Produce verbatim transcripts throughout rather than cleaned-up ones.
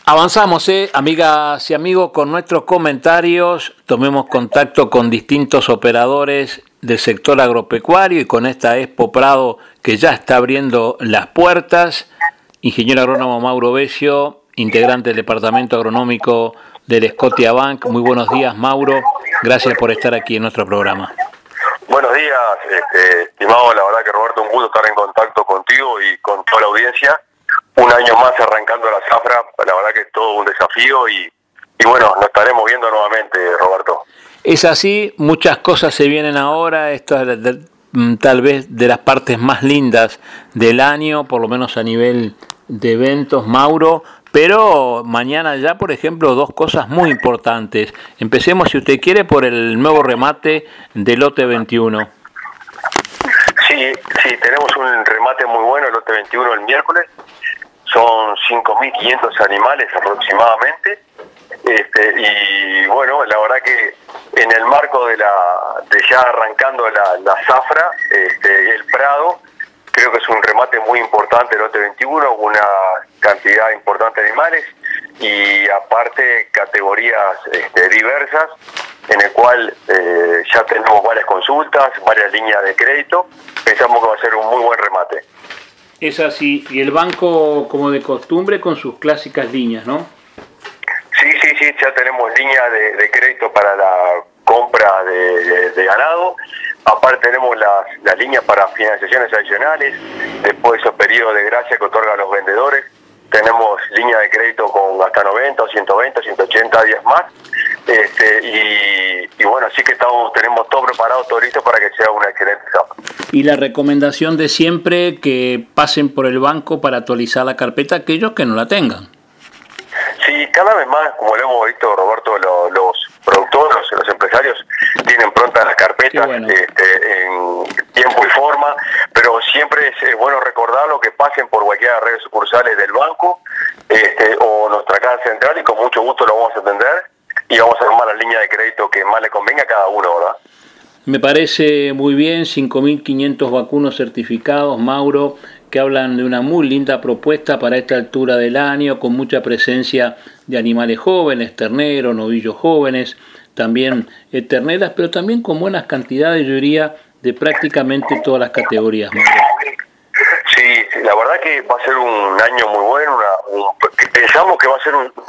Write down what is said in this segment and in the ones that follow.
Avanzamos, eh, amigas y amigos, con nuestros comentarios. Tomemos contacto con distintos operadores del sector agropecuario y con esta Expo Prado que ya está abriendo las puertas. Ingeniero agrónomo Mauro Besio, integrante del Departamento Agronómico del Scotiabank. Muy buenos días, Mauro. Gracias por estar aquí en nuestro programa. Buenos días, este, estimado. La verdad que Roberto, un gusto estar en contacto contigo y con toda la audiencia. Un año más arrancando la zafra, la verdad que es todo un desafío y, y bueno, nos estaremos viendo nuevamente, Roberto. Es así, muchas cosas se vienen ahora, esto es de, de, tal vez de las partes más lindas del año, por lo menos a nivel de eventos, Mauro, pero mañana ya, por ejemplo, dos cosas muy importantes. Empecemos, si usted quiere, por el nuevo remate del lote veintiuno. Sí, sí, tenemos un remate muy bueno, el lote veintiuno el miércoles. Son cinco mil quinientos animales aproximadamente, este, y bueno, la verdad que en el marco de la de ya arrancando la, la zafra, este, el Prado, creo que es un remate muy importante el lote veintiuno, una cantidad importante de animales y aparte categorías este, diversas, en el cual eh, ya tenemos varias consultas, varias líneas de crédito. Pensamos que va a ser un muy buen remate. Es así, y el banco, como de costumbre, con sus clásicas líneas, ¿no? Sí, sí, sí, ya tenemos líneas de, de crédito para la compra de, de, de ganado. Aparte tenemos las, las líneas para financiaciones adicionales, después de esos periodos de gracia que otorgan los vendedores. Tenemos líneas de crédito con hasta noventa, ciento veinte, ciento ochenta días más. Este, y, y bueno, así que estamos, tenemos todo preparado, todo listo para que sea una excelente zafra. Y la recomendación de siempre, que pasen por el banco para actualizar la carpeta aquellos que no la tengan. Sí, cada vez más, como lo hemos visto, Roberto, lo, los productores, los empresarios tienen prontas las carpetas, bueno. este, en tiempo y forma, pero siempre es bueno recordarlo, que pasen por cualquiera de las redes sucursales del banco este, o nuestra casa central, y con mucho gusto lo vamos a atender y vamos a armar la línea de crédito que más le convenga a cada uno, ¿verdad? Me parece muy bien, cinco mil quinientos vacunos certificados, Mauro, que hablan de una muy linda propuesta para esta altura del año, con mucha presencia de animales jóvenes, terneros, novillos jóvenes, también eh, terneras, pero también con buenas cantidades, yo diría, de prácticamente todas las categorías, Mauro. Sí, la verdad que va a ser un año muy bueno, una, un, pensamos que va a ser un,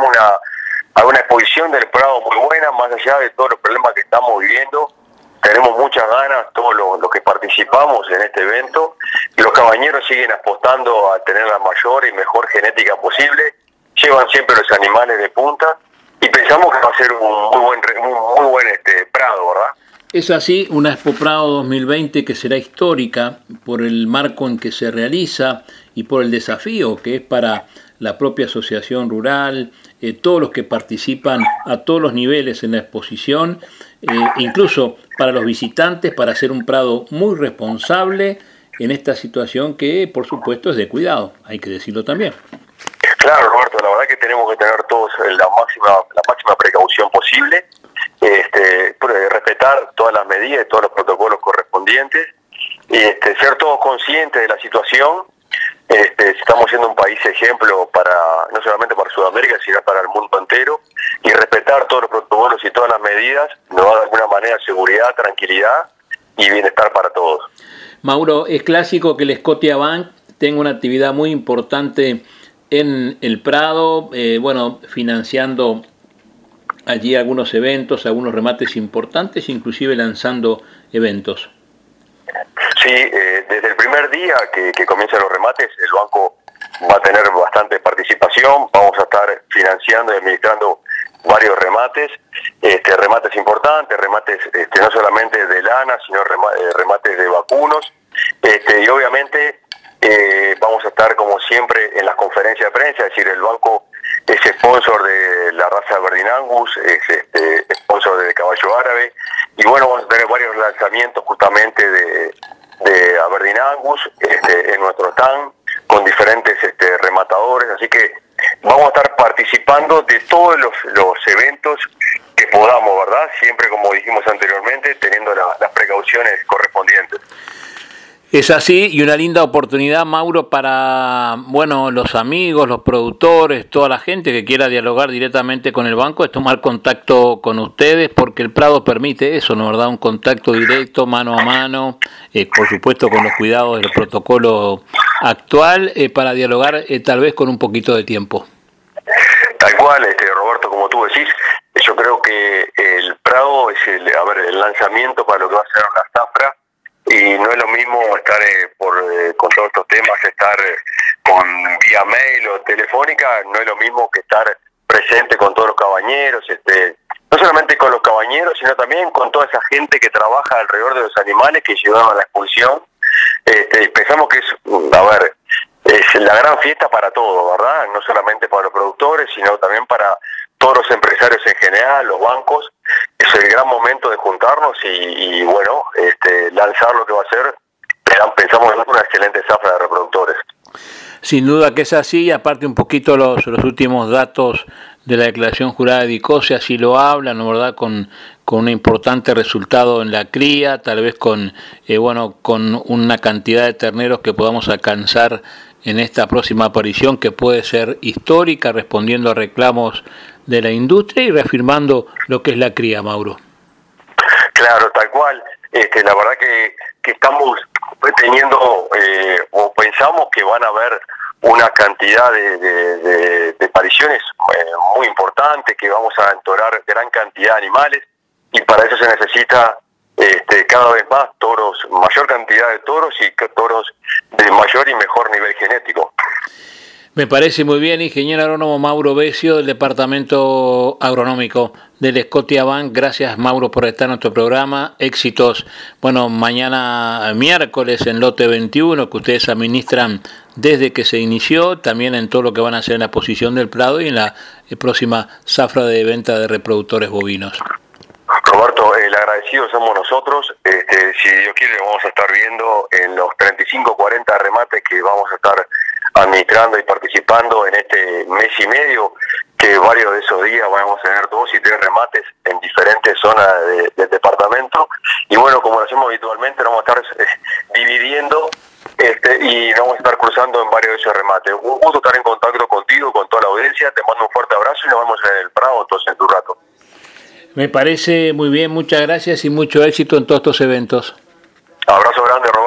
una, una exposición del Prado muy buena, más allá de todos los problemas que estamos viviendo. Tenemos muchas ganas, todos los, los que participamos en este evento. Los cabañeros siguen apostando a tener la mayor y mejor genética posible. Llevan siempre los animales de punta y pensamos que va a ser un muy buen, un muy buen este, Prado, ¿verdad? Es así, una Expo Prado dos mil veinte que será histórica por el marco en que se realiza y por el desafío que es para la propia asociación rural, eh, todos los que participan a todos los niveles en la exposición, eh, incluso para los visitantes, para hacer un Prado muy responsable en esta situación que, por supuesto, es de cuidado, hay que decirlo también. Claro, Roberto, la verdad que tenemos que tener todos la máxima, la máxima precaución posible, este, respetar todas las medidas y todos los protocolos correspondientes, este, ser todos conscientes de la situación. Este, estamos siendo un país ejemplo para no solamente para Sudamérica, sino para el mundo entero, y respetar todos los protocolos y todas las medidas nos da de alguna manera seguridad, tranquilidad y bienestar para todos. Mauro, es clásico que el Scotiabank tenga una actividad muy importante en el Prado, eh, bueno, financiando allí algunos eventos, algunos remates importantes, inclusive lanzando eventos. Sí, eh, desde el primer día que, que comienzan los remates, el banco va a tener bastante participación. Vamos a estar financiando y administrando varios remates, este, remates importantes, remates este, no solamente de lana, sino remates, remates de vacunos, este, y obviamente eh, vamos a estar como siempre en las conferencias de prensa, es decir, el banco es sponsor de la raza Aberdeen Angus, es este, sponsor de caballo árabe, y bueno, vamos a tener varios lanzamientos justamente de, de Aberdeen Angus este, en nuestro stand, con diferentes este, rematadores, así que vamos a estar participando de todos los, los eventos que podamos, ¿verdad? Siempre, como dijimos anteriormente, teniendo la, las precauciones correspondientes. Es así, y una linda oportunidad, Mauro, para, bueno, los amigos, los productores, toda la gente que quiera dialogar directamente con el banco, es tomar contacto con ustedes, porque el Prado permite eso, ¿no verdad? Un contacto directo, mano a mano, eh, por supuesto con los cuidados del protocolo actual, eh, para dialogar eh, tal vez con un poquito de tiempo. Tal cual, este, Roberto, como tú decís, yo creo que el Prado es el, a ver, el lanzamiento para lo que va a ser una zafra. Y no es lo mismo estar eh, por eh, con todos estos temas, estar eh, con vía mail o telefónica, no es lo mismo que estar presente con todos los cabañeros, este, no solamente con los cabañeros, sino también con toda esa gente que trabaja alrededor de los animales que llevaron a la expulsión. Este, pensamos que es, a ver, es la gran fiesta para todos, ¿verdad? No solamente para los productores, sino también para todos los empresarios en general, los bancos. Es el gran momento de juntarnos y, y bueno, este, lanzar lo que va a ser, pensamos en una excelente zafra de reproductores. Sin duda que es así, y aparte un poquito los, los últimos datos de la declaración jurada de Dicosia así lo hablan, ¿no verdad? Con, con un importante resultado en la cría, tal vez con, eh, bueno, con una cantidad de terneros que podamos alcanzar en esta próxima aparición, que puede ser histórica, respondiendo a reclamos de la industria y reafirmando lo que es la cría, Mauro. Claro, tal cual. Este, la verdad que, que estamos teniendo, eh, o pensamos que van a haber una cantidad de, de, de, de pariciones eh, muy importantes, que vamos a entorar gran cantidad de animales, y para eso se necesita este, cada vez más toros, mayor cantidad de toros y toros de mayor y mejor nivel genético. Me parece muy bien, ingeniero agrónomo Mauro Besio, del Departamento Agronómico del Scotiabank. Gracias, Mauro, por estar en nuestro programa. Éxitos, bueno, mañana miércoles en lote veintiuno, que ustedes administran desde que se inició, también en todo lo que van a hacer en la posición del Prado y en la próxima zafra de venta de reproductores bovinos. Roberto, el agradecido somos nosotros. Este, si Dios quiere, vamos a estar viendo en los treinta y cinco cuarenta remates que vamos a estar administrando y participando en este mes y medio, que varios de esos días vamos a tener dos y tres remates en diferentes zonas de, del departamento. Y bueno, como lo hacemos habitualmente, nos vamos a estar eh, dividiendo este, y nos vamos a estar cruzando en varios de esos remates. Un gusto estar en contacto contigo, con toda la audiencia. Te mando un fuerte abrazo y nos vemos en el Prado entonces en tu rato. Me parece muy bien, muchas gracias y mucho éxito en todos estos eventos. Abrazo grande, Roberto.